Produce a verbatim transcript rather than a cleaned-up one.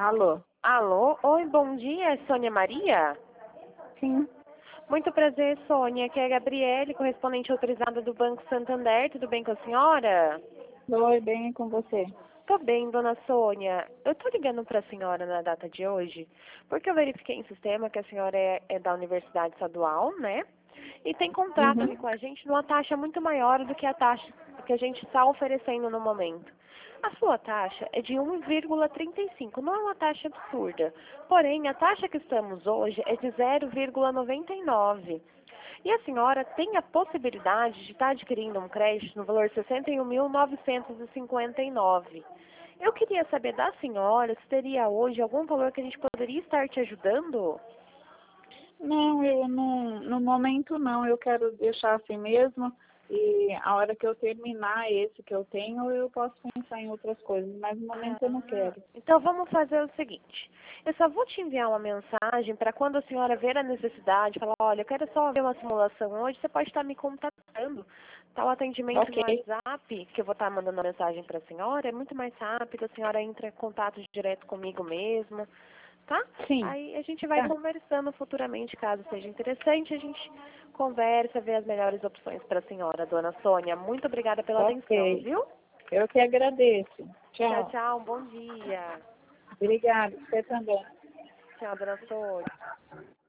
Alô? Alô? Oi, bom dia, é Sônia Maria? Sim. Muito prazer, Sônia. Aqui é a Gabriele, correspondente autorizada do Banco Santander. Tudo bem com a senhora? Oi, bem com você. Tô bem, dona Sônia. Eu tô ligando para a senhora na data de hoje, porque eu verifiquei em sistema que a senhora é, é da Universidade Estadual, né? E tem contrato aqui Uhum. com a gente numa taxa muito maior do que a taxa que a gente está oferecendo no momento. A sua taxa é de um vírgula trinta e cinco, não é uma taxa absurda. Porém, a taxa que estamos hoje é de zero vírgula noventa e nove. E a senhora tem a possibilidade de estar adquirindo um crédito no valor de sessenta e um mil novecentos e cinquenta e nove. Eu queria saber da senhora se teria hoje algum valor que a gente poderia estar te ajudando? Não, eu não, no momento não, eu quero deixar assim mesmo e a hora que eu terminar esse que eu tenho, eu posso pensar em outras coisas, mas no momento eu não Ah, quero. então vamos fazer o seguinte. Eu só vou te enviar uma mensagem para quando a senhora ver a necessidade, falar, olha, eu quero só ver uma simulação hoje, você pode estar me contatando. Tá, o atendimento no Ok, WhatsApp, que eu vou estar mandando a mensagem para a senhora, é muito mais rápido, a senhora entra em contato direto comigo mesmo, tá? sim, Aí a gente vai tá, conversando futuramente, caso seja interessante, a gente conversa, vê as melhores opções para a senhora, dona Sônia. Muito obrigada pela atenção, ok. viu? Eu que agradeço. Tchau, Tchau. tchau, um bom dia. Obrigada, você também. Tchau, dona Sônia.